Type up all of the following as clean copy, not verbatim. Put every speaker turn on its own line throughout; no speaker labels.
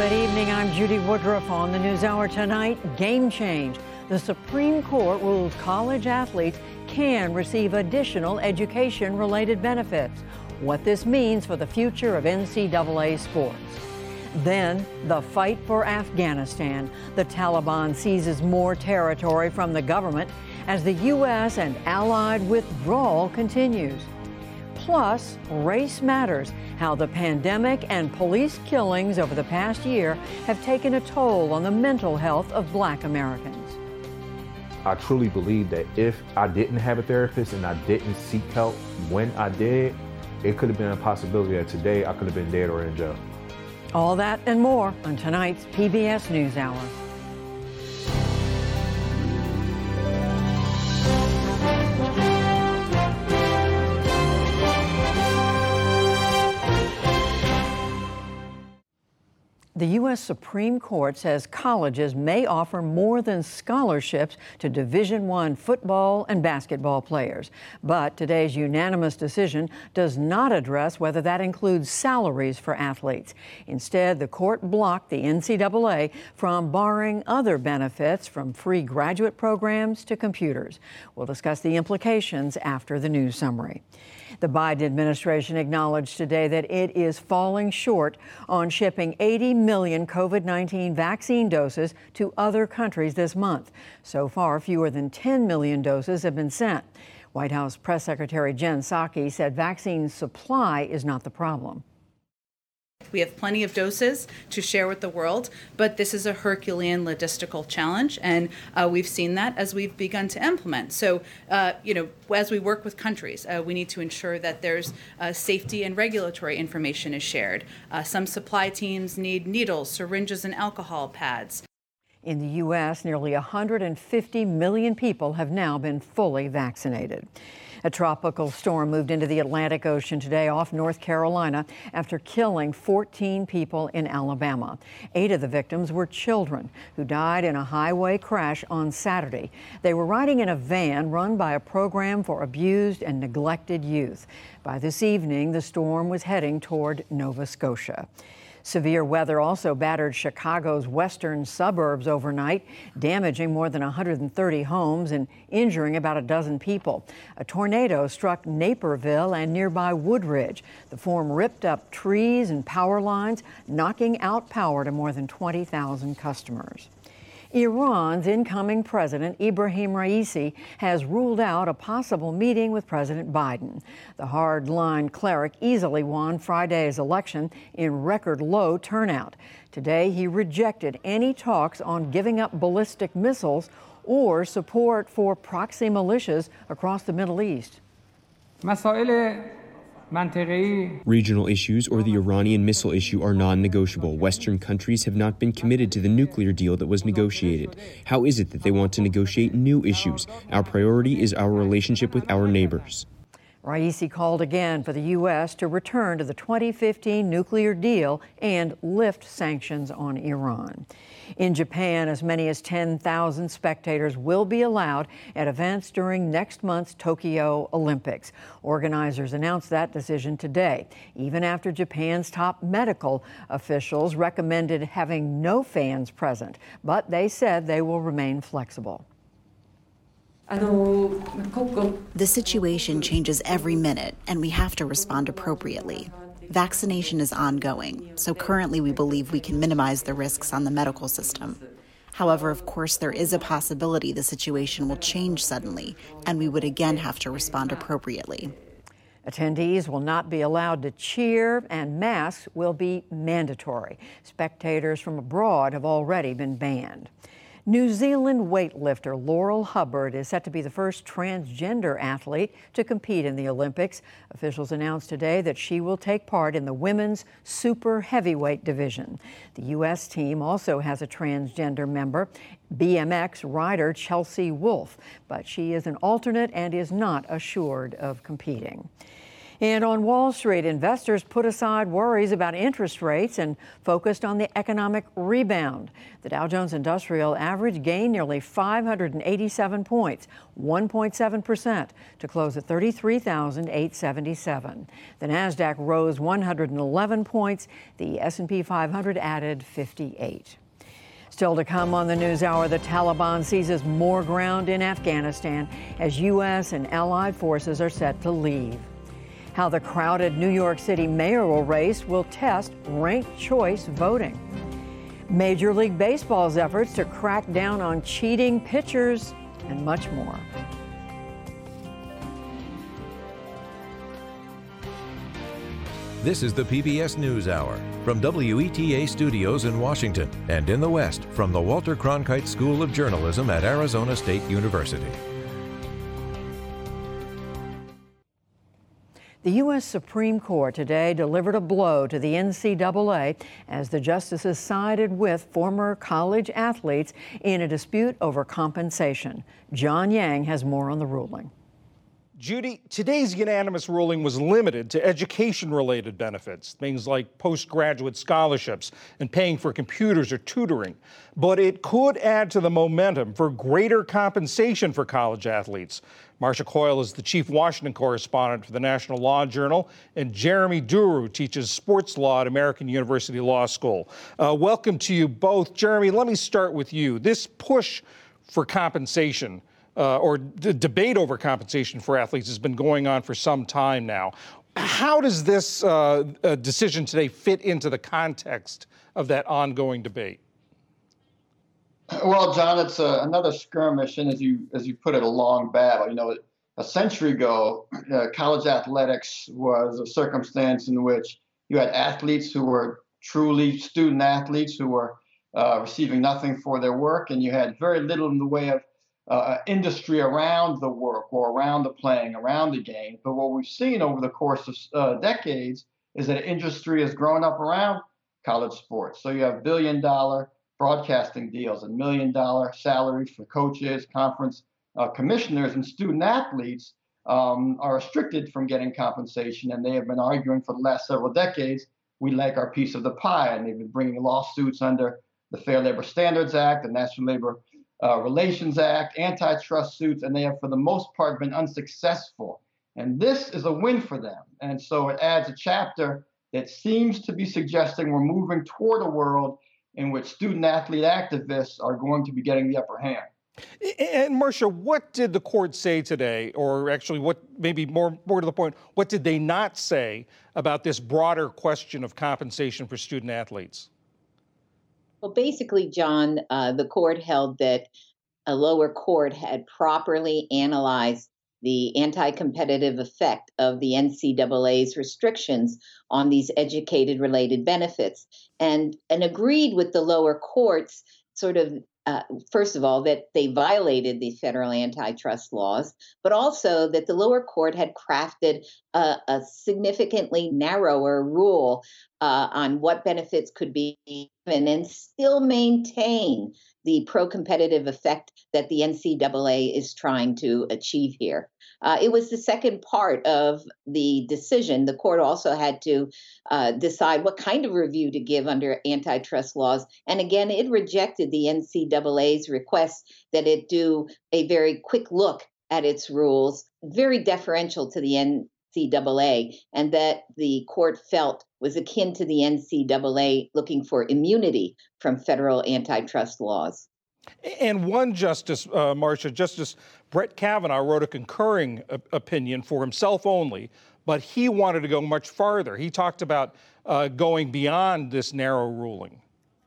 Good evening. I'm Judy Woodruff on the NewsHour tonight. Game change. The Supreme Court ruled college athletes can receive additional education-related benefits. What this means for the future of NCAA sports. Then, the fight for Afghanistan. The Taliban seizes more territory from the government as the U.S. and allied withdrawal continues. Plus, race matters, how the pandemic and police killings over the past year have taken a toll on the mental health of Black Americans.
I truly believe that if I didn't have a therapist and I didn't seek help when I did, it could have been a possibility that today I could have been dead or in jail.
All that and more on tonight's PBS NewsHour. The U.S. Supreme Court says colleges may offer more than scholarships to Division I football and basketball players. But today's unanimous decision does not address whether that includes salaries for athletes. Instead, the court blocked the NCAA from borrowing other benefits, from free graduate programs to computers. We'll discuss the implications after the news summary. The Biden administration acknowledged today that it is falling short on shipping 80 million COVID-19 vaccine doses to other countries this month. So far, fewer than 10 million doses have been sent. White House Press Secretary Jen Psaki said vaccine supply is not the problem.
We have plenty of doses to share with the world, but this is a Herculean logistical challenge, and we've seen that as we've begun to implement. So, as we work with countries, we need to ensure that there's safety and regulatory information is shared. Some supply teams need needles, syringes, and alcohol pads.
In the U.S., nearly 150 million people have now been fully vaccinated. A tropical storm moved into the Atlantic Ocean today off North Carolina after killing 14 people in Alabama. 8 of the victims were children who died in a highway crash on Saturday. They were riding in a van run by a program for abused and neglected youth. By this evening, the storm was heading toward Nova Scotia. Severe weather also battered Chicago's western suburbs overnight, damaging more than 130 homes and injuring about a dozen people. A tornado struck Naperville and nearby Woodridge. The storm ripped up trees and power lines, knocking out power to more than 20,000 customers. Iran's incoming president, Ebrahim Raisi, has ruled out a possible meeting with President Biden. The hard-line cleric easily won Friday's election in record low turnout. Today, he rejected any talks on giving up ballistic missiles or support for proxy militias across the Middle East.
Regional issues or the Iranian missile issue are non-negotiable. Western countries have not been committed to the nuclear deal that was negotiated. How is it that they want to negotiate new issues? Our priority is our relationship with our neighbors.
Raisi called again for the U.S. to return to the 2015 nuclear deal and lift sanctions on Iran. In Japan, as many as 10,000 spectators will be allowed at events during next month's Tokyo Olympics. Organizers announced that decision today, even after Japan's top medical officials recommended having no fans present. But they said they will remain flexible.
The situation changes every minute, and we have to respond appropriately. Vaccination is ongoing, so currently we believe we can minimize the risks on the medical system. However, of course, there is a possibility the situation will change suddenly, and we would again have to respond appropriately.
Attendees will not be allowed to cheer, and masks will be mandatory. Spectators from abroad have already been banned. New Zealand weightlifter Laurel Hubbard is set to be the first transgender athlete to compete in the Olympics. Officials announced today that she will take part in the women's super heavyweight division. The U.S. team also has a transgender member, BMX rider Chelsea Wolfe, but she is an alternate and is not assured of competing. And on Wall Street, investors put aside worries about interest rates and focused on the economic rebound. The Dow Jones Industrial Average gained nearly 587 points, 1.7%, to close at 33,877. The Nasdaq rose 111 points. The S&P 500 added 58. Still to come on the NewsHour, the Taliban seizes more ground in Afghanistan as U.S. and allied forces are set to leave. How the crowded New York City mayoral race will test ranked choice voting. Major League Baseball's efforts to crack down on cheating pitchers, and much more.
This is the PBS NewsHour from WETA Studios in Washington and in the West from the Walter Cronkite School of Journalism at Arizona State University.
The U.S. Supreme Court today delivered a blow to the NCAA as the justices sided with former college athletes in a dispute over compensation. John Yang has more on the ruling.
Judy, today's unanimous ruling was limited to education-related benefits, things like postgraduate scholarships and paying for computers or tutoring. But it could add to the momentum for greater compensation for college athletes. Marcia Coyle is the chief Washington correspondent for the National Law Journal, and Jeremy Duru teaches sports law at American University Law School. Welcome to you both. Jeremy, let me start with you. This push for compensation or the debate over compensation for athletes has been going on for some time now. How does this decision today fit into the context of that ongoing debate?
Well, John, it's another skirmish, and as you put it, a long battle. You know, a century ago, college athletics was a circumstance in which you had athletes who were truly student athletes who were receiving nothing for their work, and you had very little in the way of industry around the work or around the playing, around the game. But what we've seen over the course of decades is that industry has grown up around college sports. So you have billion-dollar broadcasting deals and million-dollar salaries for coaches, conference commissioners, and student athletes are restricted from getting compensation. And they have been arguing for the last several decades, we like our piece of the pie. And they've been bringing lawsuits under the Fair Labor Standards Act, the National Labor Relations Act, antitrust suits, and they have, for the most part, been unsuccessful. And this is a win for them. And so it adds a chapter that seems to be suggesting we're moving toward a world in which student-athlete activists are going to be getting the upper hand.
And Marcia, what did the court say today, or actually what, maybe more to the point, what did they not say about this broader question of compensation for student athletes?
Well, basically, John, the court held that a lower court had properly analyzed the anti-competitive effect of the NCAA's restrictions on these educated-related benefits, and agreed with the lower courts, sort of, first of all, that they violated the federal antitrust laws, but also that the lower court had crafted a significantly narrower rule on what benefits could be given and still maintain the pro-competitive effect that the NCAA is trying to achieve here. It was the second part of the decision. The court also had to decide what kind of review to give under antitrust laws. And again, it rejected the NCAA's request that it do a very quick look at its rules, very deferential to the NCAA, and that the court felt was akin to the NCAA looking for immunity from federal antitrust laws.
And one justice, Marcia, Justice Brett Kavanaugh wrote a concurring opinion for himself only, but he wanted to go much farther. He talked about going beyond this narrow ruling.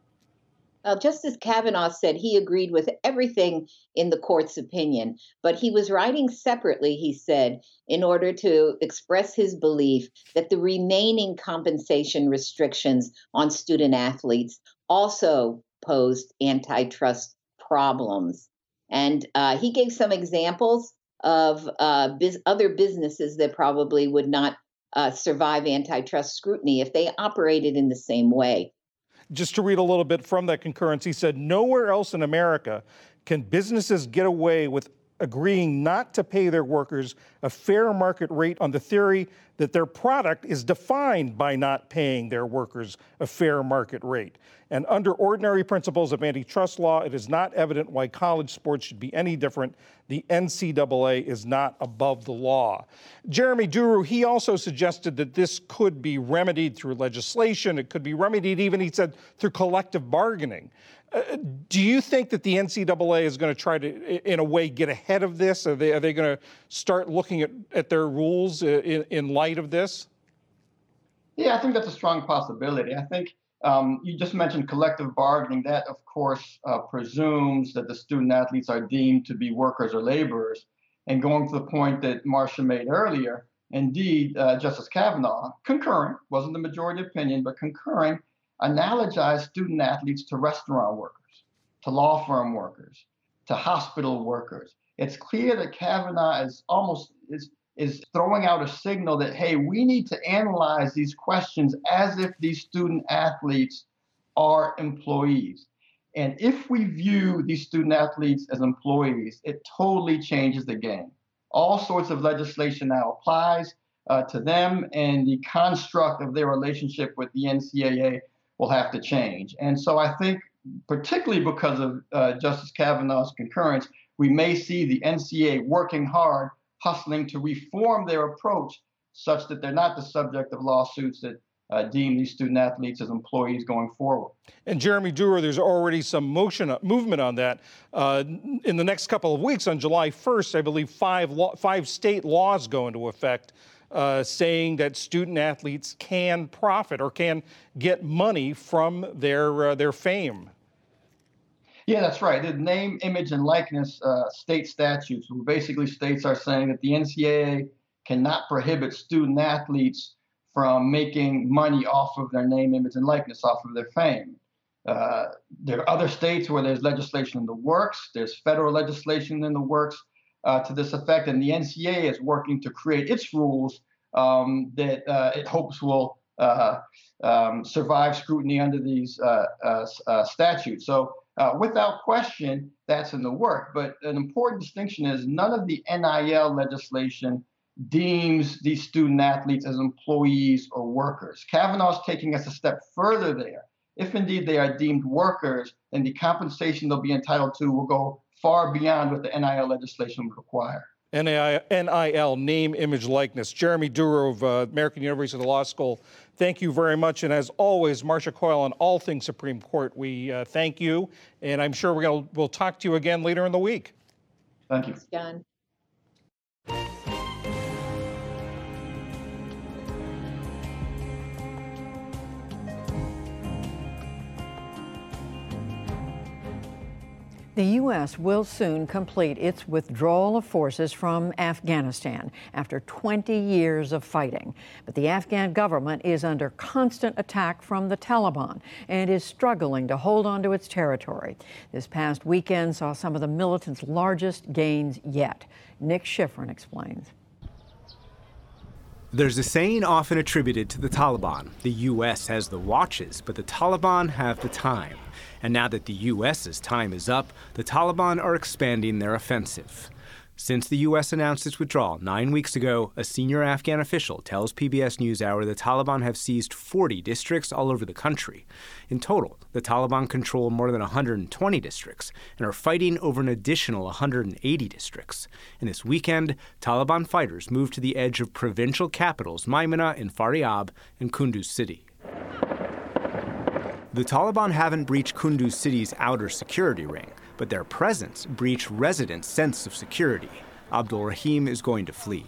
Justice Kavanaugh said he agreed with everything in the court's opinion, but he was writing separately, he said, in order to express his belief that the remaining compensation restrictions on student athletes also posed antitrust problems. And he gave some examples of other businesses that probably would not survive antitrust scrutiny if they operated in the same way.
Just to read a little bit from that concurrence, he said, nowhere else in America can businesses get away with agreeing not to pay their workers a fair market rate on the theory that their product is defined by not paying their workers a fair market rate. And under ordinary principles of antitrust law, it is not evident why college sports should be any different. The NCAA is not above the law. Jeremy Duru, he also suggested that this could be remedied through legislation. It could be remedied even, he said, through collective bargaining. Do you think that the NCAA is going to try to, in a way, get ahead of this? Are they going to start looking at their rules in light of this?
Yeah, I think that's a strong possibility. I think you just mentioned collective bargaining. That, of course, presumes that the student athletes are deemed to be workers or laborers. And going to the point that Marcia made earlier, indeed, Justice Kavanaugh, concurring, wasn't the majority opinion, but concurring, analogized student athletes to restaurant workers, to law firm workers, to hospital workers. It's clear that Kavanaugh is throwing out a signal that, hey, we need to analyze these questions as if these student athletes are employees. And if we view these student athletes as employees, it totally changes the game. All sorts of legislation now applies to them, and the construct of their relationship with the NCAA will have to change. And so I think, particularly because of Justice Kavanaugh's concurrence, we may see the NCAA working hard, hustling to reform their approach such that they're not the subject of lawsuits that deem these student athletes as employees going forward.
And Jeremy Duru, there's already some movement on that. In the next couple of weeks, on July 1st, I believe five state laws go into effect saying that student athletes can profit or can get money from their fame.
Yeah, that's right. The name, image, and likeness state statutes, who basically states are saying that the NCAA cannot prohibit student athletes from making money off of their name, image, and likeness, off of their fame. There are other states where there's legislation in the works. There's federal legislation in the works to this effect, and the NCAA is working to create its rules that it hopes will survive scrutiny under these statutes. So without question, that's in the work. But an important distinction is none of the NIL legislation deems these student athletes as employees or workers. Kavanaugh's taking us a step further there. If indeed they are deemed workers, then the compensation they'll be entitled to will go far beyond what the NIL legislation would require.
NIL, name, image, likeness. Jeremy Duru of American University Law School, thank you very much. And as always, Marcia Coyle on All Things Supreme Court, we thank you. And I'm sure we'll talk to you again later in the week.
Thank you.
John.
The U.S. will soon complete its withdrawal of forces from Afghanistan after 20 years of fighting. But the Afghan government is under constant attack from the Taliban and is struggling to hold on to its territory. This past weekend saw some of the militants' largest gains yet. Nick Schifrin explains.
There's a saying often attributed to the Taliban. The U.S. has the watches, but the Taliban have the time. And now that the U.S.'s time is up, the Taliban are expanding their offensive. Since the U.S. announced its withdrawal 9 weeks ago, a senior Afghan official tells PBS NewsHour the Taliban have seized 40 districts all over the country. In total, the Taliban control more than 120 districts and are fighting over an additional 180 districts. And this weekend, Taliban fighters moved to the edge of provincial capitals Maimana and Faryab and Kunduz City. The Taliban haven't breached Kunduz City's outer security ring, but their presence breached residents' sense of security. Abdul Rahim is going to flee.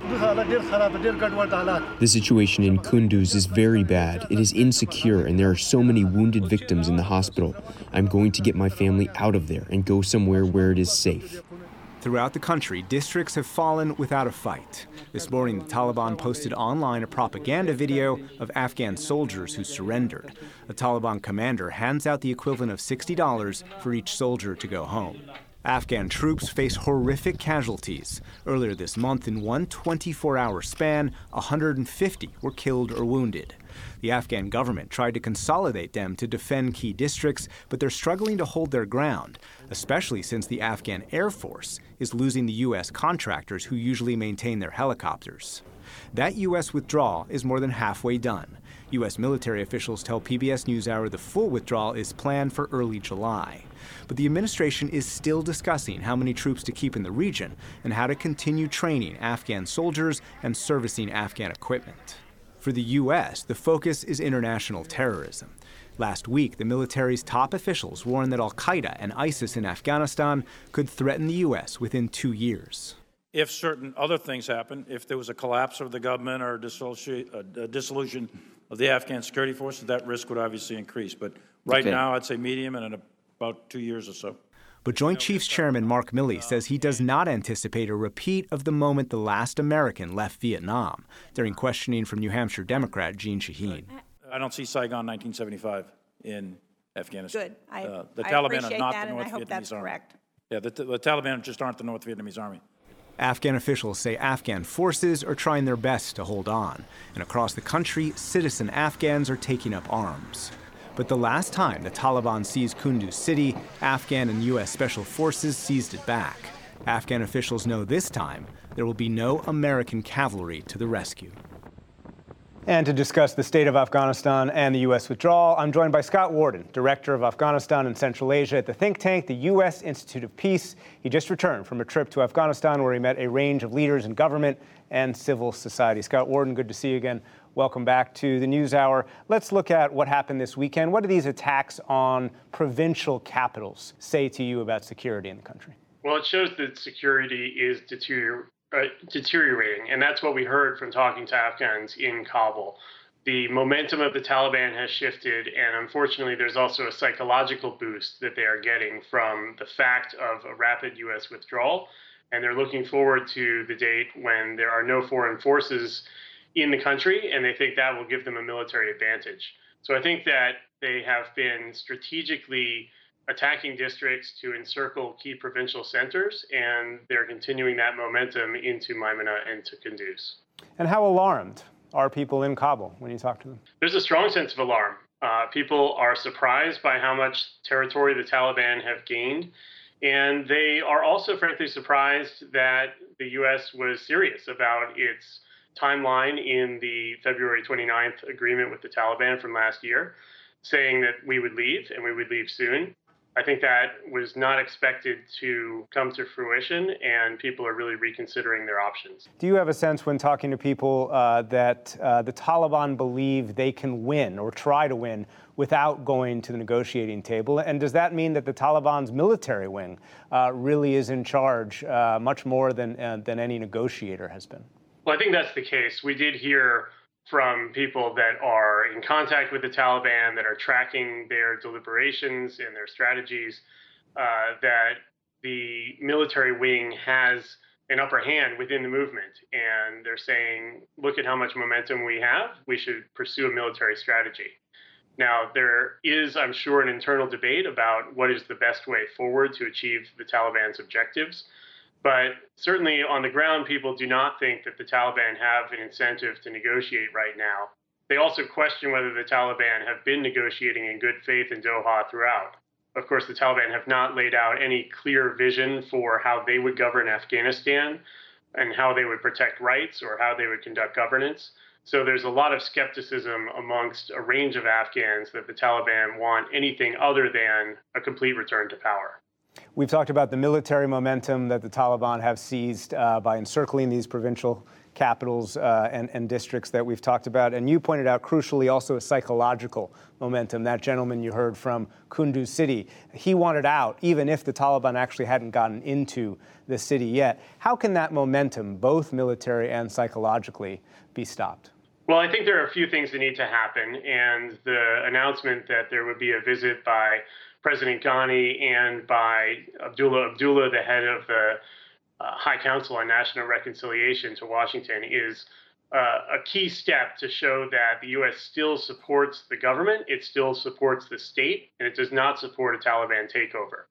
The situation in Kunduz is very bad. It is insecure, and there are so many wounded victims in the hospital. I'm going to get my family out of there and go somewhere where it is safe.
Throughout the country, districts have fallen without a fight. This morning, the Taliban posted online a propaganda video of Afghan soldiers who surrendered. A Taliban commander hands out the equivalent of $60 for each soldier to go home. Afghan troops face horrific casualties. Earlier this month, in one 24-hour span, 150 were killed or wounded. The Afghan government tried to consolidate them to defend key districts, but they're struggling to hold their ground, especially since the Afghan Air Force is losing the U.S. contractors who usually maintain their helicopters. That U.S. withdrawal is more than halfway done. U.S. military officials tell PBS NewsHour the full withdrawal is planned for early July. But the administration is still discussing how many troops to keep in the region and how to continue training Afghan soldiers and servicing Afghan equipment. For the U.S., the focus is international terrorism. Last week, the military's top officials warned that al-Qaeda and ISIS in Afghanistan could threaten the U.S. within 2 years.
If certain other things happen, if there was a collapse of the government or a dissolution of the Afghan security forces, that risk would obviously increase. But right now, I'd say medium and in about 2 years or so.
But Joint Chiefs Chairman Mark Milley says he does not anticipate a repeat of the moment the last American left Vietnam, during questioning from New Hampshire Democrat Jeanne Shaheen.
I don't see Saigon 1975 in Afghanistan.
Good.
The
I
Taliban
appreciate
are not
that,
the
and
North
I hope
Vietnamese
that's
army.
correct.
Yeah, the Taliban just aren't the North Vietnamese army.
Afghan officials say Afghan forces are trying their best to hold on, and across the country, citizen Afghans are taking up arms. But the last time the Taliban seized Kunduz city, Afghan and U.S. Special Forces seized it back. Afghan officials know this time there will be no American cavalry to the rescue. And to discuss the state of Afghanistan and the U.S. withdrawal, I'm joined by Scott Worden, Director of Afghanistan and Central Asia at the think tank, the U.S. Institute of Peace. He just returned from a trip to Afghanistan where he met a range of leaders in government and civil society. Scott Worden, good to see you again. Welcome back to the NewsHour. Let's look at what happened this weekend. What do these attacks on provincial capitals say to you about security in the country?
Well, it shows that security is deteriorating, and that's what we heard from talking to Afghans in Kabul. The momentum of the Taliban has shifted, and unfortunately, there's also a psychological boost that they are getting from the fact of a rapid U.S. withdrawal, and they're looking forward to the date when there are no foreign forces in the country, and they think that will give them a military advantage. So I think that they have been strategically attacking districts to encircle key provincial centers, and they're continuing that momentum into Maimana and to Kunduz.
And how alarmed are people in Kabul when you talk to them?
There's a strong sense of alarm. People are surprised by how much territory the Taliban have gained, and they are also frankly surprised that the U.S. was serious about its timeline in the February 29th agreement with the Taliban from last year, saying that we would leave and we would leave soon. I think that was not expected to come to fruition, and people are really reconsidering their options.
Do you have a sense when talking to people that the Taliban believe they can win or try to win without going to the negotiating table? And does that mean that the Taliban's military wing really is in charge much more than any negotiator has been?
Well, I think that's the case. We did hear from people that are in contact with the Taliban, that are tracking their deliberations and their strategies, that the military wing has an upper hand within the movement. And they're saying, look at how much momentum we have. We should pursue a military strategy. Now, there is, I'm sure, an internal debate about what is the best way forward to achieve the Taliban's objectives. But certainly on the ground, people do not think that the Taliban have an incentive to negotiate right now. They also question whether the Taliban have been negotiating in good faith in Doha throughout. Of course, the Taliban have not laid out any clear vision for how they would govern Afghanistan and how they would protect rights or how they would conduct governance. So there's a lot of skepticism amongst a range of Afghans that the Taliban want anything other than a complete return to power.
We've talked about the military momentum that the Taliban have seized by encircling these provincial capitals and districts that we've talked about. And you pointed out, crucially, also a psychological momentum. That gentleman you heard from Kunduz city, he wanted out, even if the Taliban actually hadn't gotten into the city yet. How can that momentum, both military and psychologically, be stopped?
Well, I think there are a few things that need to happen. And the announcement that there would be a visit by President Ghani and by Abdullah Abdullah, the head of the High Council on National Reconciliation, to Washington is a key step to show that the U.S. still supports the government, it still supports the state, and it does not support a Taliban takeover.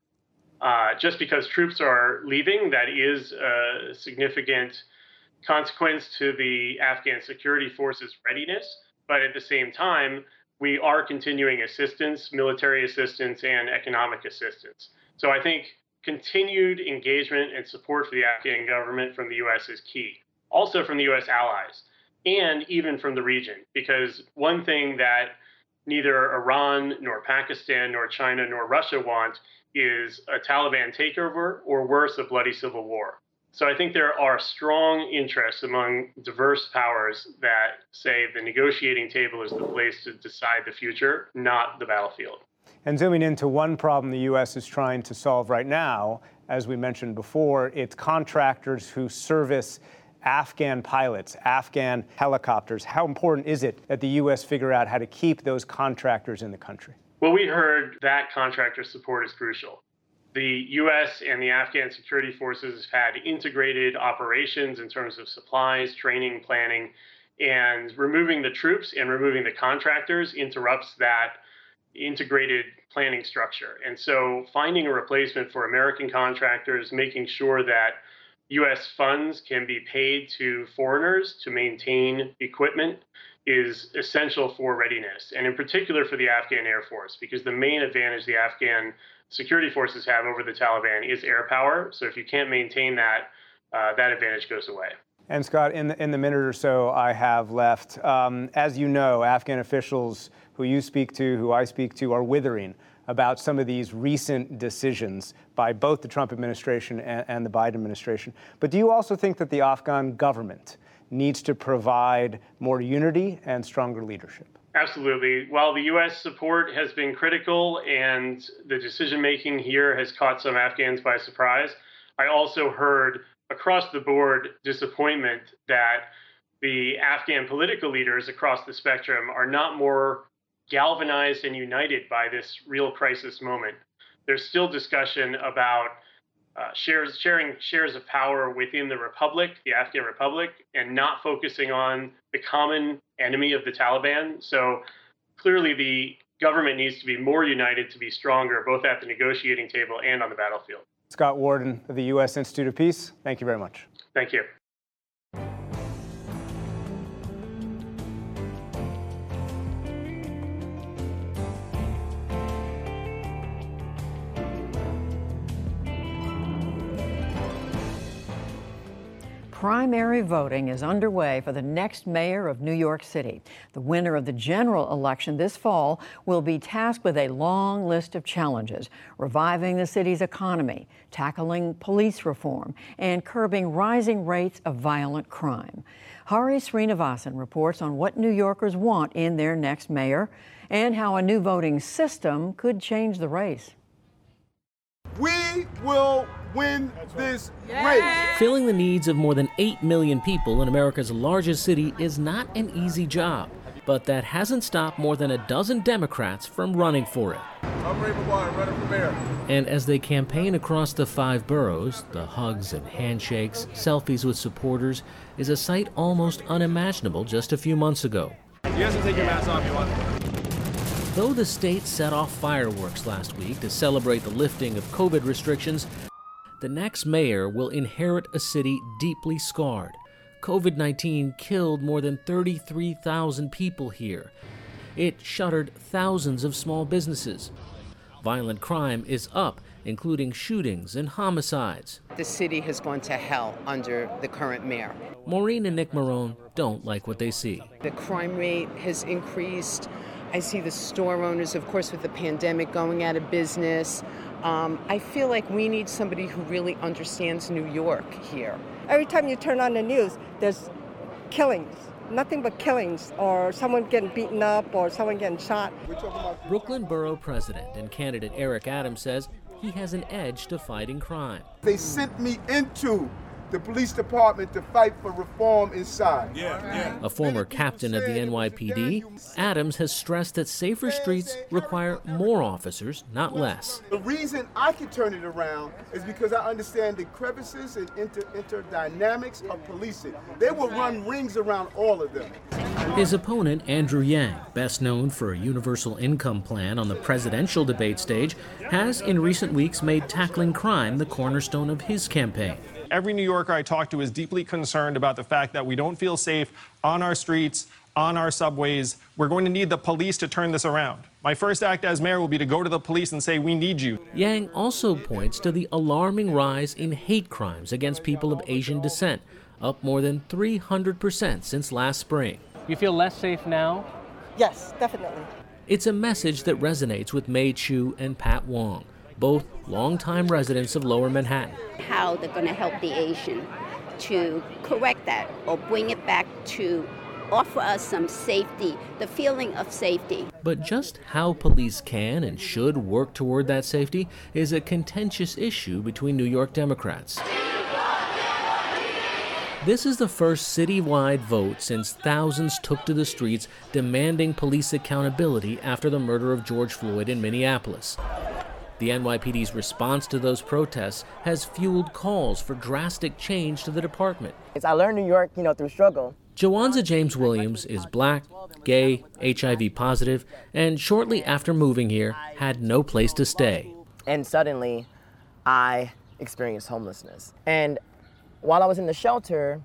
Just because troops are leaving, that is a significant consequence to the Afghan security forces' readiness, but at the same time, we are continuing assistance, military assistance, and economic assistance. So I think continued engagement and support for the Afghan government from the U.S. is key. also from the U.S. allies, and even from the region. Because one thing that neither Iran, nor Pakistan, nor China, nor Russia want is a Taliban takeover, or worse, a bloody civil war. So I think there are strong interests among diverse powers that say the negotiating table is the place to decide the future, not the battlefield.
And zooming into one problem the U.S. is trying to solve right now, as we mentioned before, it's contractors who service Afghan pilots, Afghan helicopters. How important is it that the U.S. figure out how to keep those contractors in the country?
Well, we heard that contractor support is crucial. The U.S. and the Afghan security forces have had integrated operations in terms of supplies, training, planning, and removing the troops and removing the contractors interrupts that integrated planning structure. And so finding a replacement for American contractors, making sure that U.S. funds can be paid to foreigners to maintain equipment is essential for readiness, and in particular for the Afghan Air Force, because the main advantage the Afghan security forces have over the Taliban is air power. So if you can't maintain that, that advantage goes away. And
Scott, in the minute or so I have left, as you know, Afghan officials who you speak to, who I speak to, are withering about some of these recent decisions by both the Trump administration and the Biden administration. But do you also think that the Afghan government needs to provide more unity and stronger leadership?
Absolutely. While the U.S. support has been critical and the decision-making here has caught some Afghans by surprise, I also heard across the board disappointment that the Afghan political leaders across the spectrum are not more galvanized and united by this real crisis moment. There's still discussion about sharing shares of power within the republic, the Afghan Republic, and not focusing on the common enemy of the Taliban. So clearly the government needs to be more united to be stronger, both at the negotiating table and on the battlefield.
Scott Worden of the U.S. Institute of Peace, thank you very much.
Thank you.
Primary voting is underway for the next mayor of New York City. The winner of the general election this fall will be tasked with a long list of challenges: reviving the city's economy, tackling police reform, and curbing rising rates of violent crime. Hari Srinivasan reports on what New Yorkers want in their next mayor and how a new voting system could change the race.
We will win this race.
Filling the needs of more than 8 million people in America's largest city is not an easy job, but that hasn't stopped more than a dozen Democrats from running for it.
I'm Raymond Warren, running for mayor.
And as they campaign across the 5 boroughs, the hugs and handshakes, selfies with supporters is a sight almost unimaginable just a few months ago.
You guys can take your masks off if you want.
Though the state set off fireworks last week to celebrate the lifting of COVID restrictions, the next mayor will inherit a city deeply scarred. COVID-19 killed more than 33,000 people here. It shuttered thousands of small businesses. Violent crime is up, including shootings and homicides.
The city has gone to hell under the current mayor.
Maureen and Nick Marone don't like what they see.
The crime rate has increased. I see the store owners, of course, with the pandemic going out of business. I feel like we need somebody who really understands New York here.
Every time you turn on the news, there's killings, nothing but killings, or someone getting beaten up or someone getting shot.
Brooklyn Borough President and candidate Eric Adams says he has an edge to fighting crime.
They sent me into the police department to fight for reform inside.
A former captain of the NYPD, Adams has stressed that safer streets require more officers, not less.
The reason I can turn it around is because I understand the crevices and interdynamics of policing. They will run rings around all of them.
His opponent, Andrew Yang, best known for a universal income plan on the presidential debate stage, has in recent weeks made tackling crime the cornerstone of his campaign.
Every New Yorker I talk to is deeply concerned about the fact that we don't feel safe on our streets, on our subways. We're going to need the police to turn this around. My first act as mayor will be to go to the police and say, we need you.
Yang also points to the alarming rise in hate crimes against people of Asian descent, up more than 300% since last spring.
You feel less safe now?
Yes, definitely.
It's a message that resonates with Mei Chu and Pat Wong, both longtime residents of Lower Manhattan.
How they're going to help the Asian to correct that or bring it back to offer us some safety, the feeling of safety.
But just how police can and should work toward that safety is a contentious issue between New York Democrats. This is the first citywide vote since thousands took to the streets demanding police accountability after the murder of George Floyd in Minneapolis. The NYPD's response to those protests has fueled calls for drastic change to the department.
I learned New York, through struggle.
Joanza James Williams is black, gay, HIV positive, and shortly after moving here, had no place to stay.
And suddenly, I experienced homelessness. And while I was in the shelter,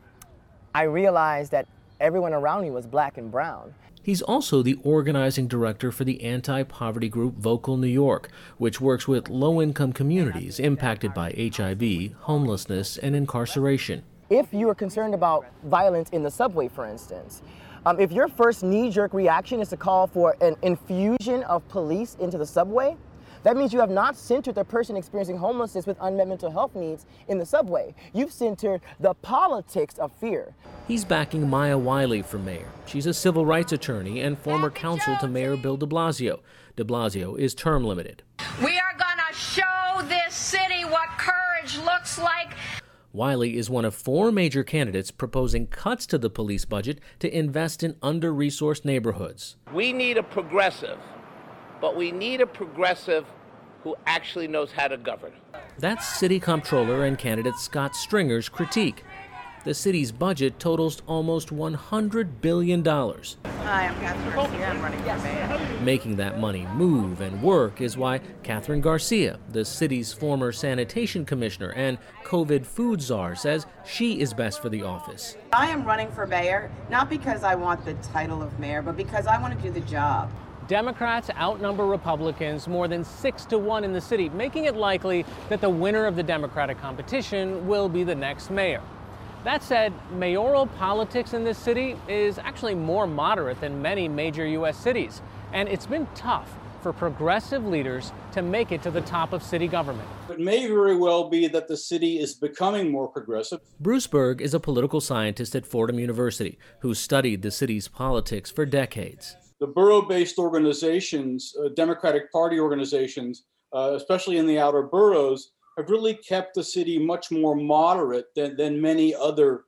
I realized that everyone around me was black and brown.
He's also the organizing director for the anti-poverty group Vocal New York, which works with low-income communities impacted by HIV, homelessness, and incarceration.
If you are concerned about violence in the subway, for instance, if your first knee-jerk reaction is to call for an infusion of police into the subway, that means you have not centered the person experiencing homelessness with unmet mental health needs in the subway. You've centered the politics of fear.
He's backing Maya Wiley for mayor. She's a civil rights attorney and former counsel to Mayor Bill de Blasio. De Blasio is term limited.
We are going to show this city what courage looks like.
Wiley is one of 4 major candidates proposing cuts to the police budget to invest in under-resourced neighborhoods.
We need a progressive, but we need a progressive who actually knows how to govern.
That's City Comptroller and candidate Scott Stringer's critique. The city's budget totals almost $100 billion.
Hi, I'm Catherine Garcia. I'm running for mayor.
Making that money move and work is why Catherine Garcia, the city's former sanitation commissioner and COVID food czar, says she is best for the office.
I am running for mayor, not because I want the title of mayor, but because I want to do the job.
Democrats outnumber Republicans more than 6-1 in the city, making it likely that the winner of the Democratic competition will be the next mayor. That said, mayoral politics in this city is actually more moderate than many major U.S. cities, and it's been tough for progressive leaders to make it to the top of city government.
It may very well be that the city is becoming more progressive.
Bruce Berg is a political scientist at Fordham University who studied the city's politics for decades.
The borough-based organizations, Democratic Party organizations, especially in the outer boroughs, have really kept the city much more moderate than many other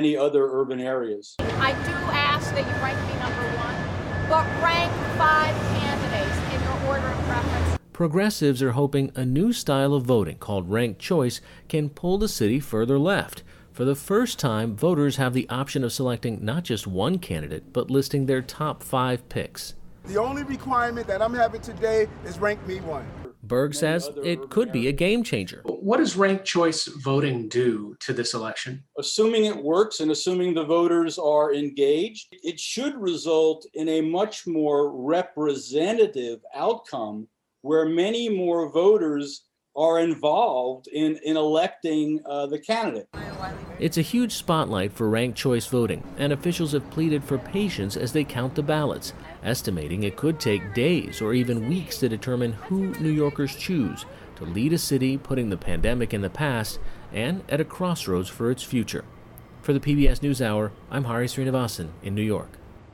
urban areas.
I do ask that you rank me number 1, but rank 5 candidates in your order of preference.
Progressives are hoping a new style of voting called ranked choice can pull the city further left. For the first time, voters have the option of selecting not just one candidate, but listing their top 5 picks.
The only requirement that I'm having today is rank me 1.
Berg says it could be a game changer.
What does ranked choice voting do to this election?
Assuming it works and assuming the voters are engaged, it should result in a much more representative outcome where many more voters are involved in electing the candidate.
It's a huge spotlight for ranked choice voting, and officials have pleaded for patience as they count the ballots, estimating it could take days or even weeks to determine who New Yorkers choose to lead a city putting the pandemic in the past and at a crossroads for its future. For the PBS NewsHour, I'm Hari Srinivasan in New York.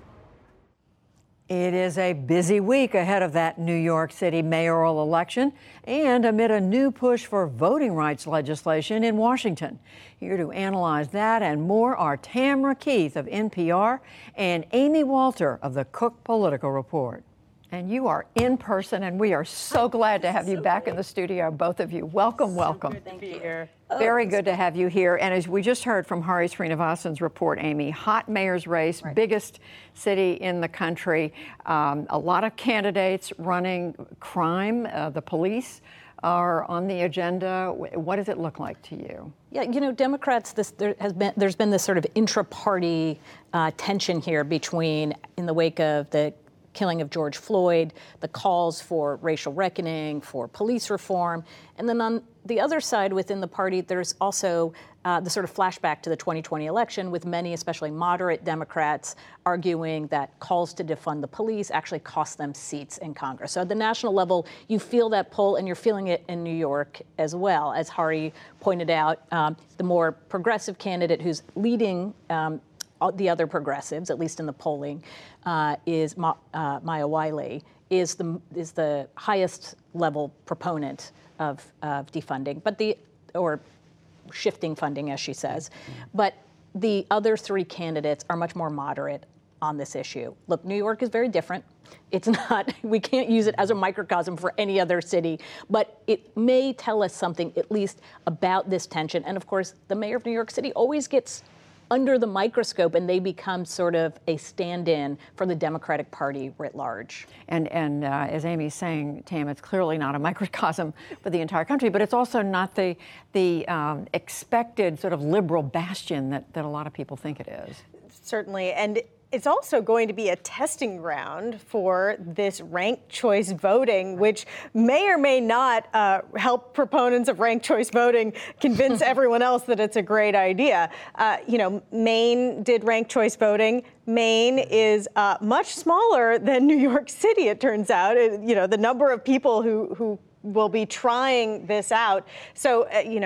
It is a busy week ahead of that New York City mayoral election and amid a new push for voting rights legislation in Washington. Here to analyze that and more are Tamara Keith of NPR and Amy Walter of the Cook Political Report. And you are in person, and we are so glad to have you back in the studio, both of you. Welcome, welcome.
Thank you.
Very good to have you here. And as we just heard from Hari Srinivasan's report, Amy, hot mayor's race, biggest city in the country, a lot of candidates running. Crime, the police are on the agenda. What does it look like to you?
Yeah, Democrats, there's been this sort of intra-party tension here between, in the wake of the killing of George Floyd, the calls for racial reckoning, for police reform. And then on the other side within the party, there's also the sort of flashback to the 2020 election, with many, especially moderate Democrats, arguing that calls to defund the police actually cost them seats in Congress. So at the national level, you feel that pull, and you're feeling it in New York as well. As Hari pointed out, the more progressive candidate who's leading the other progressives, at least in the polling, is Maya Wiley, is the highest level proponent of defunding, or shifting funding, as she says. But the other three candidates are much more moderate on this issue. Look, New York is very different. It's not, we can't use it as a microcosm for any other city, but it may tell us something at least about this tension. And of course, the mayor of New York City always gets under the microscope, and they become sort of a stand-in for the Democratic Party writ large.
And as Amy's saying, Tam, it's clearly not a microcosm for the entire country, but it's also not the expected sort of liberal bastion that a lot of people think it is.
Certainly, and it's also going to be a testing ground for this ranked choice voting, which may or may not help proponents of ranked choice voting convince everyone else that it's a great idea. Maine did ranked choice voting. Maine is much smaller than New York City, it turns out. The number of people who will be trying this out. So,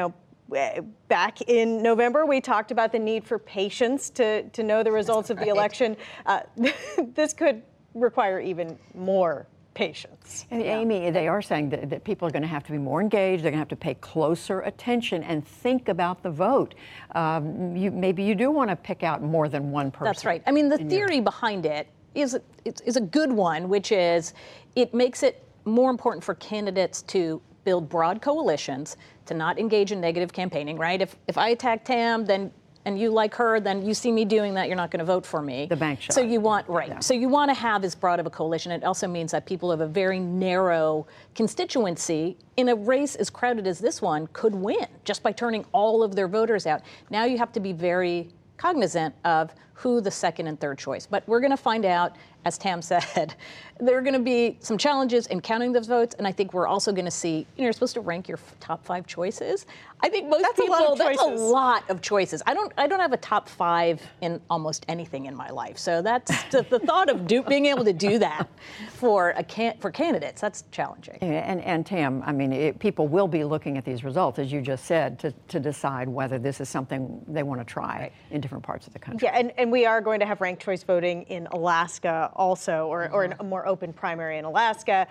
back in November, we talked about the need for patience to know the results of the election. This could require even more patience.
And Amy, they are saying that people are going to have to be more engaged. They're going to have to pay closer attention and think about the vote. Maybe you do want to pick out more than one person.
That's right. I mean, the theory behind it is a good one, which is it makes it more important for candidates to build broad coalitions, to not engage in negative campaigning, right? If I attack Tam, and you like her, then you see me doing that, you're not going to vote for me.
The bank shot.
So you want, right.
Yeah.
So you want to have as broad of a coalition. It also means that people of a very narrow constituency in a race as crowded as this one could win just by turning all of their voters out. Now you have to be very cognizant of who the second and third choice. But we're going to find out, as Tam said, there are going to be some challenges in counting those votes, and I think we're also going to see, you're supposed to rank your top 5 choices. I think most people, that's a lot of choices. I don't have a top 5 in almost anything in my life. So that's the thought of being able to do that for candidates, that's challenging.
And Tam, I mean, people will be looking at these results, as you just said, to decide whether this is something they want to try in different parts of the country.
Yeah, and we are going to have ranked choice voting in Alaska also, or a more open primary in Alaska.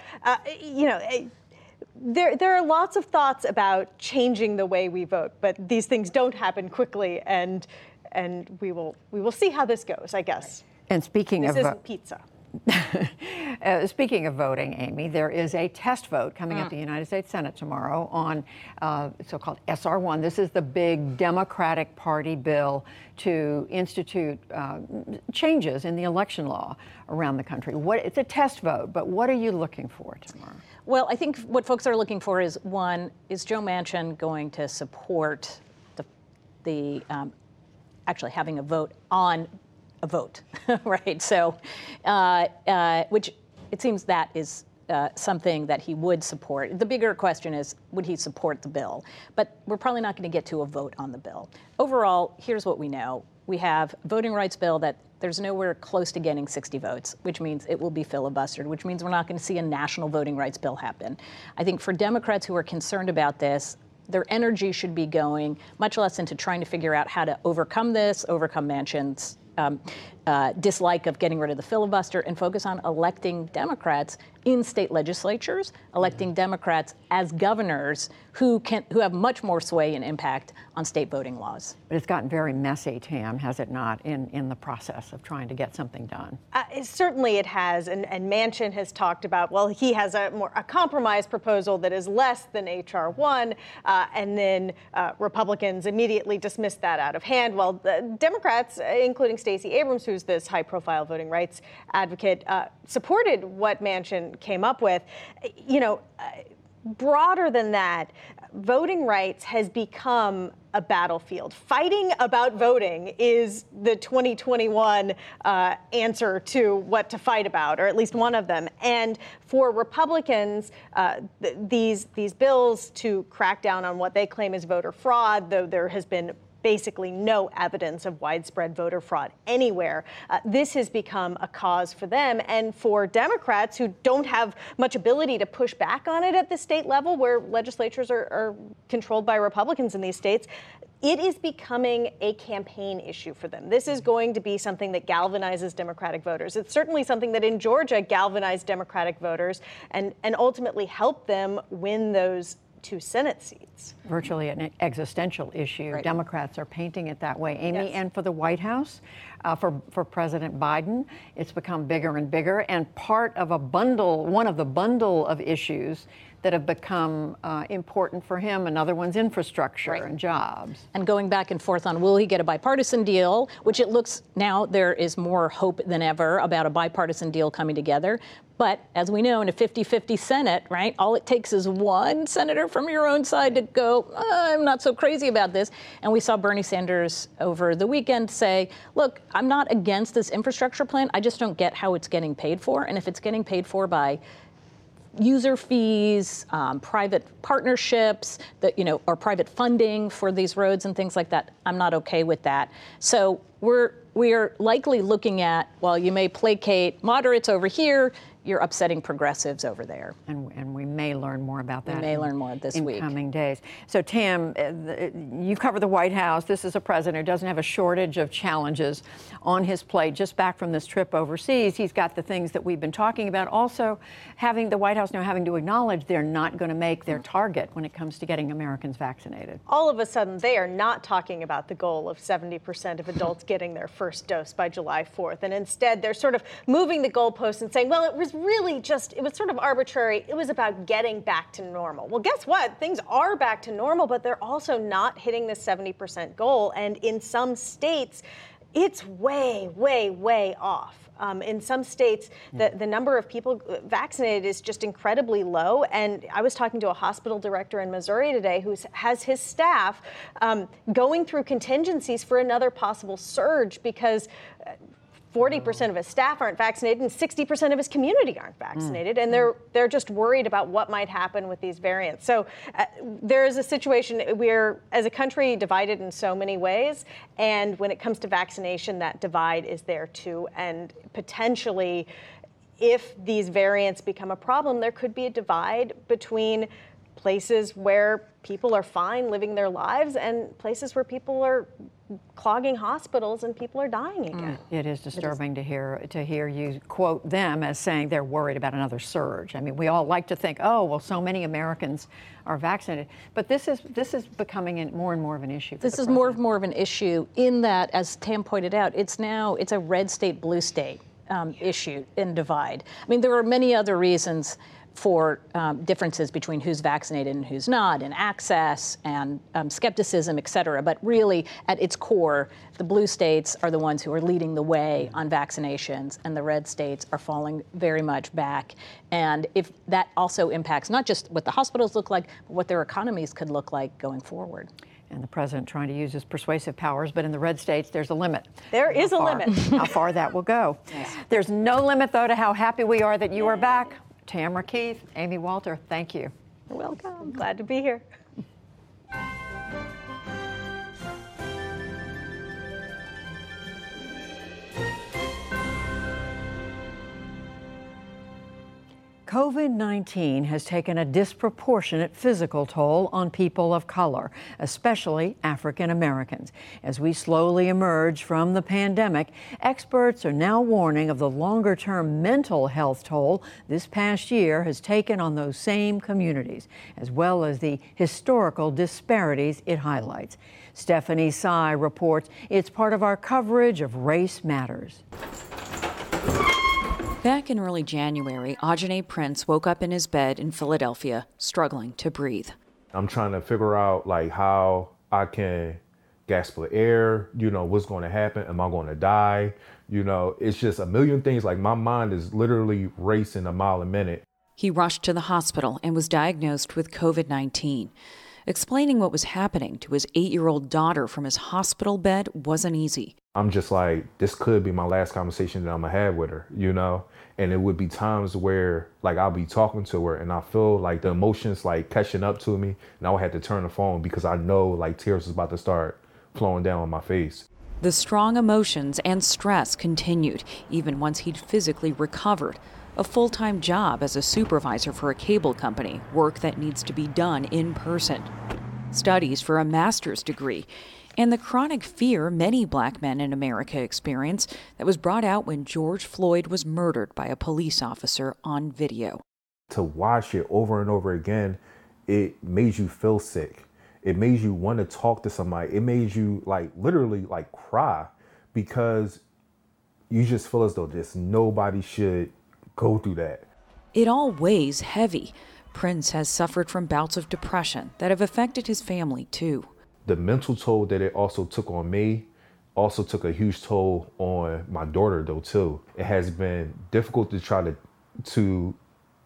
There are lots of thoughts about changing the way we vote, but these things don't happen quickly, and we will see how this goes, I guess.
And speaking
this
of
isn't pizza.
Speaking of voting, Amy, there is a test vote coming up the United States Senate tomorrow on so-called SR1. This is the big Democratic Party bill to institute changes in the election law around the country. It's a test vote, but what are you looking for tomorrow?
Well, I think what folks are looking for is, one, is Joe Manchin going to support the actually having a vote on a vote, right? So, which it seems that is something that he would support. The bigger question is, would he support the bill? But we're probably not going to get to a vote on the bill. Overall, here's what we know. We have a voting rights bill that there's nowhere close to getting 60 votes, which means it will be filibustered, which means we're not going to see a national voting rights bill happen. I think for Democrats who are concerned about this, their energy should be going much less into trying to figure out how to overcome this, overcome Manchin's dislike of getting rid of the filibuster, and focus on electing Democrats in state legislatures, electing Democrats as governors who have much more sway and impact on state voting laws.
But it's gotten very messy, Tam, has it not, in the process of trying to get something done?
Certainly it has, and Manchin has talked about, well, he has a compromise proposal that is less than H.R. 1, and then Republicans immediately dismissed that out of hand. Well, the Democrats, including Stacey Abrams, who's this high-profile voting rights advocate, supported what Manchin came up with. Broader than that, voting rights has become a battlefield. Fighting about voting is the 2021 answer to what to fight about, or at least one of them. And for Republicans, these bills to crack down on what they claim is voter fraud, though there has been basically no evidence of widespread voter fraud anywhere. This has become a cause for them and for Democrats who don't have much ability to push back on it at the state level, where legislatures are controlled by Republicans in these states. It is becoming a campaign issue for them. This is going to be something that galvanizes Democratic voters. It's certainly something that in Georgia galvanized Democratic voters and ultimately helped them win those 2 Senate seats.
Virtually an existential issue.
Right.
Democrats are painting it that way, Amy.
Yes.
And for the White House, for President Biden, it's become bigger and bigger, and part of one of the bundle of issues that have become important for him. Another one's infrastructure and jobs.
And going back and forth on will he get a bipartisan deal, which it looks now there is more hope than ever about a bipartisan deal coming together. But as we know, in a 50-50 Senate, right, all it takes is one senator from your own side to go, I'm not so crazy about this. And we saw Bernie Sanders over the weekend say, look, I'm not against this infrastructure plan. I just don't get how it's getting paid for. And if it's getting paid for by user fees, private partnerships, that, or private funding for these roads and things like that, I'm not okay with that. So we are likely looking at, well, you may placate moderates over here, you're upsetting progressives over there.
And we may learn more about that.
We may learn more this week.
In coming days. So, Tam, you cover the White House. This is a president who doesn't have a shortage of challenges on his plate. Just back from this trip overseas, he's got the things that we've been talking about. Also, having the White House now having to acknowledge they're not going to make their target when it comes to getting Americans vaccinated.
All of a sudden, they are not talking about the goal of 70% of adults getting their first dose by July 4th. And instead, they're sort of moving the goalposts and saying, well, it was sort of arbitrary. It was about getting back to normal. Well, guess what? Things are back to normal, but they're also not hitting the 70% goal. And in some states, it's way, way, way off. In some states, the number of people vaccinated is just incredibly low. And I was talking to a hospital director in Missouri today who has his staff going through contingencies for another possible surge because 40% of his staff aren't vaccinated and 60% of his community aren't vaccinated. And they're just worried about what might happen with these variants. So there is a situation, we're, as a country, divided in so many ways. And when it comes to vaccination, that divide is there too. And potentially, if these variants become a problem, there could be a divide between places where people are fine living their lives and places where people are clogging hospitals and people are dying again.
It is disturbing to hear you quote them as saying they're worried about another surge. I mean, we all like to think, oh, well, so many Americans are vaccinated, but this is becoming more and more of an issue.
This is more and more of an issue in that, as Tam pointed out, it's a red state, blue state issue and divide. I mean, there are many other reasons for differences between who's vaccinated and who's not, and access and skepticism, et cetera. But really, at its core, the blue states are the ones who are leading the way on vaccinations, and the red states are falling very much back. And if that also impacts not just what the hospitals look like, but what their economies could look like going forward.
And the president trying to use his persuasive powers, but in the red states, there's a limit.
There is a limit.
How far that will go. Yes. There's no limit, though, to how happy we are that you are back. Tamara Keith, Amy Walter, thank you.
You're welcome. Glad to be here.
COVID-19 has taken a disproportionate physical toll on people of color, especially African Americans. As we slowly emerge from the pandemic, experts are now warning of the longer-term mental health toll this past year has taken on those same communities, as well as the historical disparities it highlights. Stephanie Sy reports it's part of our coverage of Race Matters.
Back in early January, Ajane Prince woke up in his bed in Philadelphia, struggling to breathe.
I'm trying to figure out how I can gasp for air, what's going to happen, am I going to die? It's just a million things. My mind is literally racing a mile a minute.
He rushed to the hospital and was diagnosed with COVID-19. Explaining what was happening to his 8-year-old daughter from his hospital bed wasn't easy.
I'm just this could be my last conversation that I'm gonna have with her, And it would be times where I'll be talking to her and I feel the emotions catching up to me, and I would have to turn the phone because I know tears is about to start flowing down my face.
The strong emotions and stress continued, even once he'd physically recovered. A full-time job as a supervisor for a cable company, work that needs to be done in person. Studies for a master's degree, and the chronic fear many black men in America experience that was brought out when George Floyd was murdered by a police officer on video.
To watch it over and over again, it made you feel sick. It made you want to talk to somebody. It made you literally cry, because you just feel as though nobody should go through that.
It all weighs heavy. Prince has suffered from bouts of depression that have affected his family too.
The mental toll that it also took on me also took a huge toll on my daughter though too. It has been difficult to try to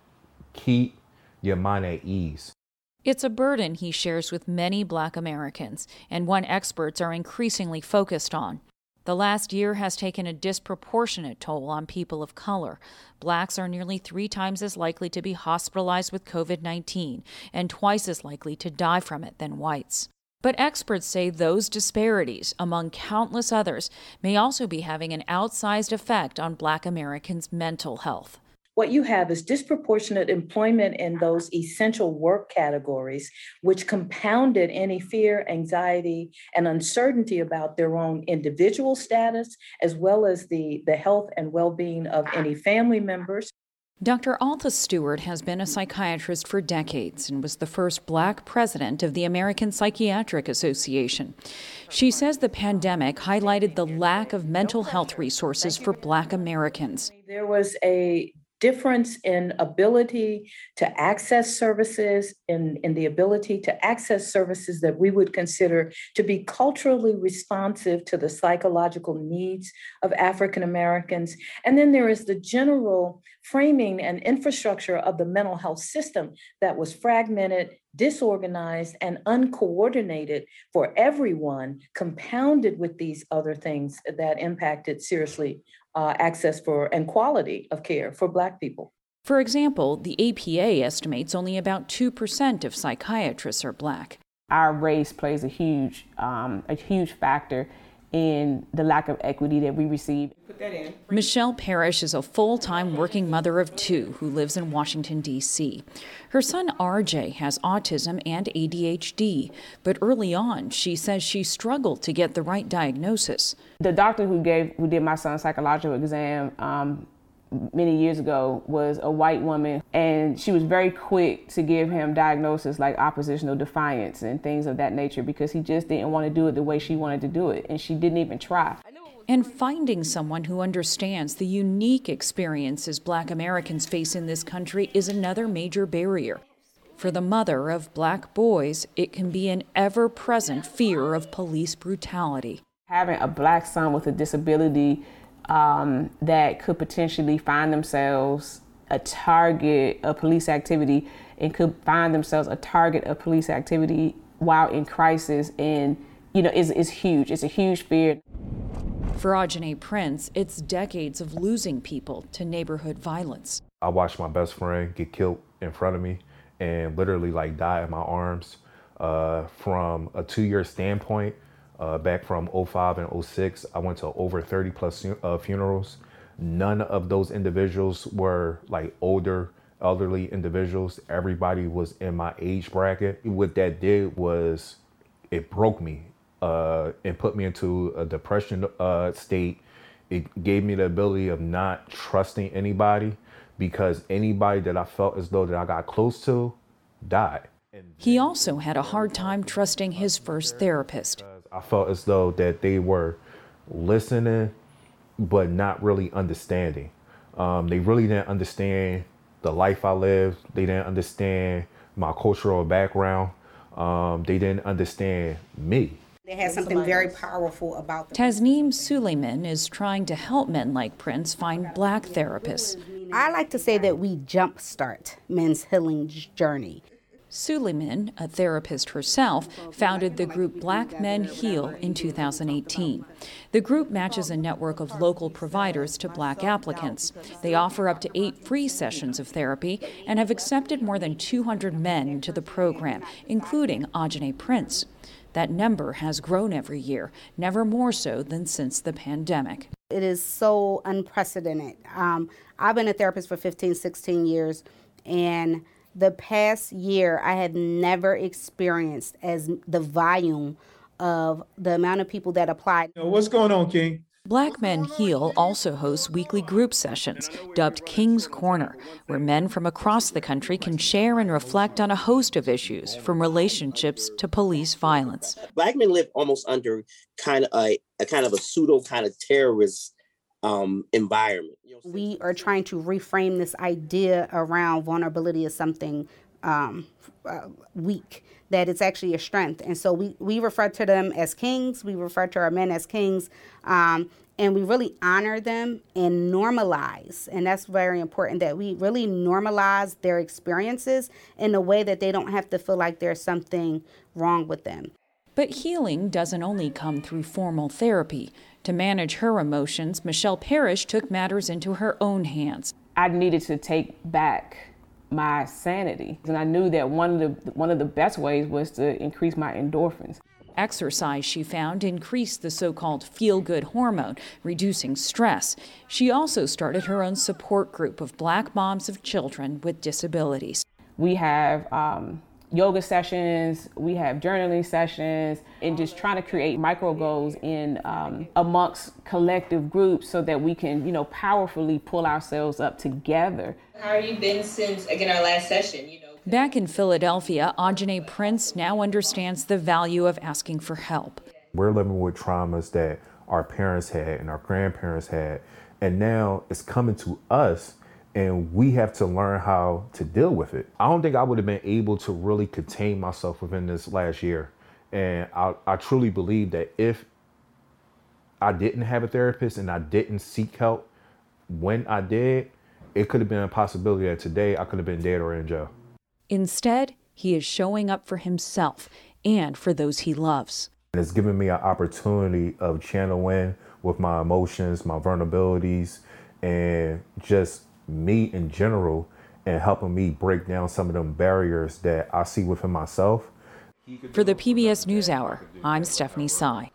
keep your mind at ease.
It's a burden he shares with many Black Americans, and one experts are increasingly focused on. The last year has taken a disproportionate toll on people of color. Blacks are nearly 3 times as likely to be hospitalized with COVID-19 and twice as likely to die from it than whites. But experts say those disparities, among countless others, may also be having an outsized effect on Black Americans' mental health.
What you have is disproportionate employment in those essential work categories, which compounded any fear, anxiety, and uncertainty about their own individual status, as well as the health and well-being of any family members.
Dr. Altha Stewart has been a psychiatrist for decades and was the first Black president of the American Psychiatric Association. She says the pandemic highlighted the lack of mental health resources for Black Americans.
There was a difference in ability to access services, in the ability to access services that we would consider to be culturally responsive to the psychological needs of African Americans. And then there is the general framing and infrastructure of the mental health system that was fragmented, disorganized, and uncoordinated for everyone, compounded with these other things that impacted seriously access for and quality of care for Black people.
For example, the APA estimates only about 2% of psychiatrists are Black.
Our race plays a huge factor in the lack of equity that we receive.
Michelle Parrish is a full-time working mother of 2 who lives in Washington, D.C. Her son RJ has autism and ADHD, but early on, she says she struggled to get the right diagnosis.
The doctor who did my son's psychological exam many years ago was a white woman, and she was very quick to give him diagnoses like oppositional defiance and things of that nature, because he just didn't want to do it the way she wanted to do it, and she didn't even try.
And finding someone who understands the unique experiences Black Americans face in this country is another major barrier. For the mother of Black boys, it can be an ever-present fear of police brutality.
Having a Black son with a disability that could potentially find themselves a target of police activity and could find themselves a target of police activity while in crisis, and is huge. It's a huge fear.
For Ajane Prince, it's decades of losing people to neighborhood violence.
I watched my best friend get killed in front of me and literally die in my arms. From a 2-year standpoint, back from 05 and 06, I went to over 30 plus funerals. None of those individuals were older, elderly individuals. Everybody was in my age bracket. What that did was it broke me and put me into a depression state. It gave me the ability of not trusting anybody, because anybody that I felt as though that I got close to died.
He also had a hard time trusting his first therapist.
I felt as though that they were listening, but not really understanding. They really didn't understand the life I lived. They didn't understand my cultural background. They didn't understand me.
They had something very powerful about them.
Tasneem Suleiman is trying to help men like Prince find Black therapists.
I like to say that we jumpstart men's healing journey.
Suleiman, a therapist herself, founded the group Black Men Heal in 2018. The group matches a network of local providers to Black applicants. They offer up to 8 free sessions of therapy and have accepted more than 200 men into the program, including Ajane Prince. That number has grown every year, never more so than since the pandemic.
It is so unprecedented. I've been a therapist for 15, 16 years, and the past year I have never experienced as the volume of the amount of people that applied.
What's going on, King?
Black Men Heal also hosts weekly group sessions, dubbed King's Corner, where men from across the country can share and reflect on a host of issues, from relationships to police violence.
Black men live almost under kind of a pseudo kind of terrorist environment.
We are trying to reframe this idea around vulnerability as something weak, that it's actually a strength. And so we refer to them as kings, we refer to our men as kings, and we really honor them and normalize. And that's very important, that we really normalize their experiences in a way that they don't have to feel like there's something wrong with them.
But healing doesn't only come through formal therapy. To manage her emotions, Michelle Parrish took matters into her own hands.
I needed to take back my sanity, and I knew that one of the best ways was to increase my endorphins.
Exercise, she found, increased the so-called feel-good hormone, reducing stress. She also started her own support group of Black moms of children with disabilities.
We have yoga sessions, we have journaling sessions, and just trying to create micro goals in amongst collective groups so that we can, powerfully pull ourselves up together.
How have you been since, again, our last session?
Back in Philadelphia, Ajane Prince now understands the value of asking for help.
We're living with traumas that our parents had and our grandparents had, and now it's coming to us, and we have to learn how to deal with it. I don't think I would have been able to really contain myself within this last year. And I truly believe that if I didn't have a therapist and I didn't seek help when I did, it could have been a possibility that today I could have been dead or in jail.
Instead, he is showing up for himself and for those he loves.
And it's given me an opportunity of channeling with my emotions, my vulnerabilities, and just me in general, and helping me break down some of them barriers that I see within myself.
For the PBS NewsHour, I'm Stephanie Sy.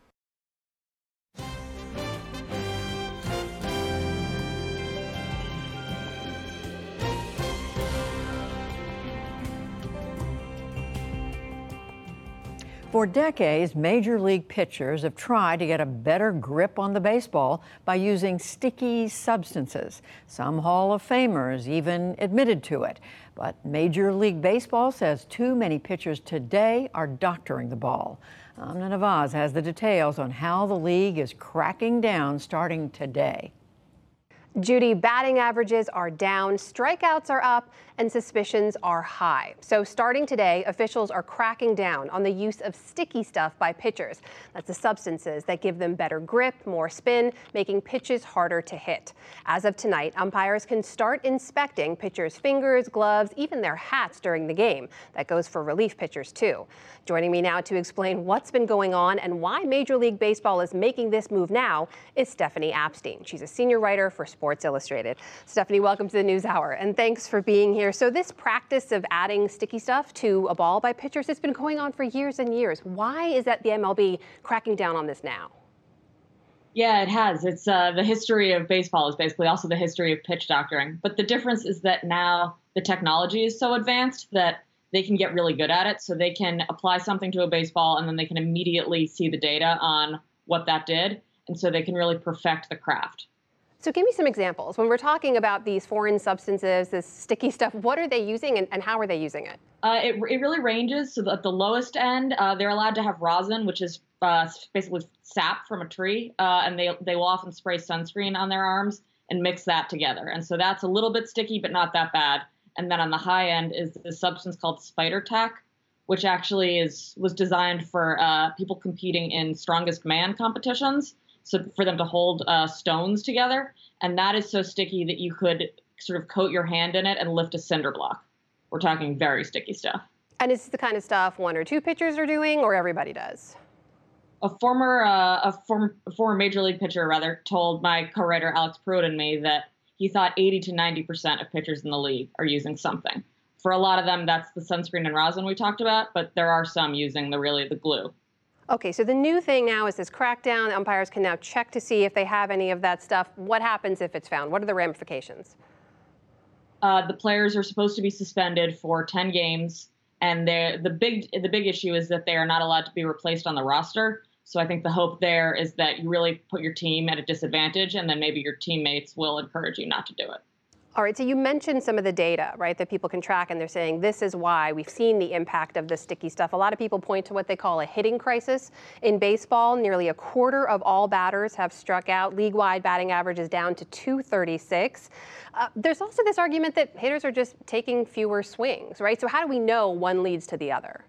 For decades, Major League pitchers have tried to get a better grip on the baseball by using sticky substances. Some Hall of Famers even admitted to it. But Major League Baseball says too many pitchers today are doctoring the ball. Amna Nawaz has the details on how the league is cracking down starting today.
Judy, batting averages are down, strikeouts are up, and suspicions are high. So starting today, officials are cracking down on the use of sticky stuff by pitchers. That's the substances that give them better grip, more spin, making pitches harder to hit. As of tonight, umpires can start inspecting pitchers' fingers, gloves, even their hats during the game. That goes for relief pitchers too. Joining me now to explain what's been going on and why Major League Baseball is making this move now is Stephanie Apstein. She's a senior writer for Sports Illustrated. Stephanie, welcome to the NewsHour, and thanks for being here. So this practice of adding sticky stuff to a ball by pitchers, it's been going on for years and years. Why is that the MLB cracking down on this now?
Yeah, it has. It's the history of baseball is basically also the history of pitch doctoring. But the difference is that now the technology is so advanced that they can get really good at it. So they can apply something to a baseball and then they can immediately see the data on what that did. And so they can really perfect the craft.
So give me some examples. When we're talking about these foreign substances, this sticky stuff, what are they using and how are they using it?
It really ranges. So at the lowest end, they're allowed to have rosin, which is basically sap from a tree. And they will often spray sunscreen on their arms and mix that together. And so that's a little bit sticky, but not that bad. And then on the high end is this substance called spider tack, which actually was designed for people competing in strongest man competitions. So for them to hold stones together. And that is so sticky that you could sort of coat your hand in it and lift a cinder block. We're talking very sticky stuff.
And is this the kind of stuff one or two pitchers are doing or everybody does?
A former Major League pitcher, told my co-writer Alex Pruitt and me that he thought 80 to 90% of pitchers in the league are using something. For a lot of them, that's the sunscreen and rosin we talked about, but there are some using the glue.
Okay, so the new thing now is this crackdown. Umpires can now check to see if they have any of that stuff. What happens if it's found? What are the ramifications?
The players are supposed to be suspended for 10 games, and the big issue is that they are not allowed to be replaced on the roster. So I think the hope there is that you really put your team at a disadvantage, and then maybe your teammates will encourage you not to do it.
All right, so you mentioned some of the data, right, that people can track, and they're saying this is why we've seen the impact of the sticky stuff. A lot of people point to what they call a hitting crisis in baseball. Nearly a quarter of all batters have struck out. League-wide batting average is down to 236. There's also this argument that hitters are just taking fewer swings, right? So how do we know one leads to the other?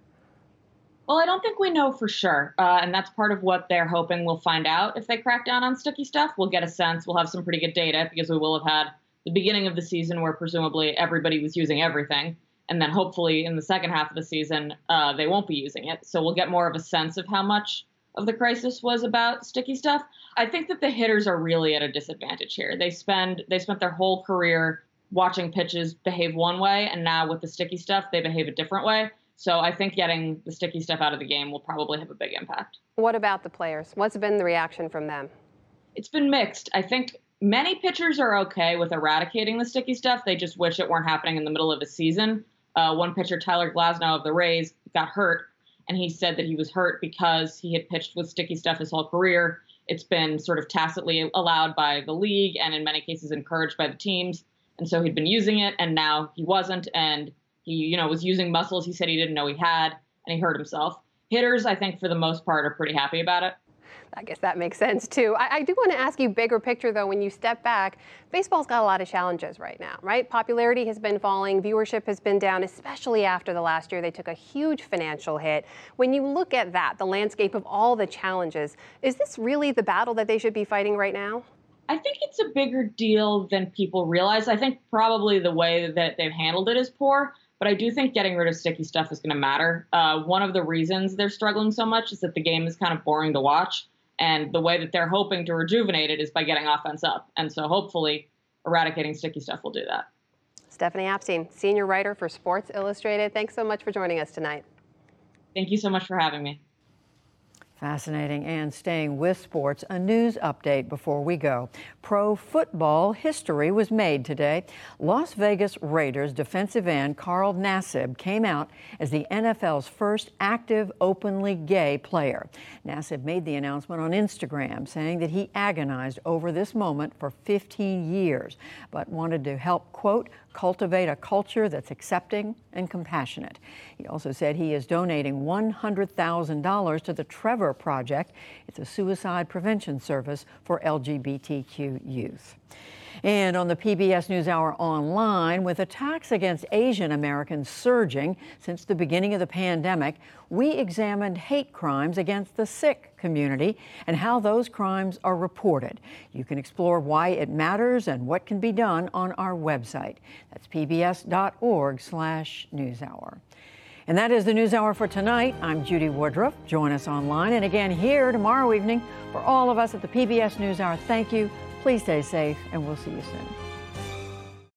Well, I don't think we know for sure, and that's part of what they're hoping we'll find out if they crack down on sticky stuff. We'll get a sense. We'll have some pretty good data because we will have had the beginning of the season where presumably everybody was using everything. And then hopefully in the second half of the season, they won't be using it. So we'll get more of a sense of how much of the crisis was about sticky stuff. I think that the hitters are really at a disadvantage here. They spent their whole career watching pitches behave one way, and now with the sticky stuff, they behave a different way. So I think getting the sticky stuff out of the game will probably have a big impact.
What about the players? What's been the reaction from them?
It's been mixed. I think many pitchers are okay with eradicating the sticky stuff. They just wish it weren't happening in the middle of a season. One pitcher, Tyler Glasnow of the Rays, got hurt, and he said that he was hurt because he had pitched with sticky stuff his whole career. It's been sort of tacitly allowed by the league and in many cases encouraged by the teams. And so he'd been using it, and now he wasn't, and he was using muscles he said he didn't know he had, and he hurt himself. Hitters, I think, for the most part, are pretty happy about it.
I guess that makes sense, too. I do want to ask you bigger picture, though, when you step back. Baseball's got a lot of challenges right now, right? Popularity has been falling. Viewership has been down, especially after the last year. They took a huge financial hit. When you look at that, the landscape of all the challenges, is this really the battle that they should be fighting right now?
I think it's a bigger deal than people realize. I think probably the way that they've handled it is poor. But I do think getting rid of sticky stuff is going to matter. One of the reasons they're struggling so much is that the game is kind of boring to watch. And the way that they're hoping to rejuvenate it is by getting offense up. And so hopefully eradicating sticky stuff will do that.
Stephanie Apstein, senior writer for Sports Illustrated. Thanks so much for joining us tonight.
Thank you so much for having me.
Fascinating. And staying with sports, a news update before we go. Pro football history was made today. Las Vegas Raiders defensive end Carl Nassib came out as the NFL's first active openly gay player. Nassib made the announcement on Instagram, saying that he agonized over this moment for 15 years, but wanted to help, quote, cultivate a culture that's accepting and compassionate. He also said he is donating $100,000 to the Trevor Project. It's a suicide prevention service for LGBTQ youth. And on the PBS NewsHour Online, with attacks against Asian Americans surging since the beginning of the pandemic, we examined hate crimes against the Sikh community and how those crimes are reported. You can explore why it matters and what can be done on our website. That's pbs.org/newshour. And that is the NewsHour for tonight. I'm Judy Woodruff. Join us online and again here tomorrow evening. For all of us at the PBS NewsHour, thank you. Please stay safe, and we'll see you soon.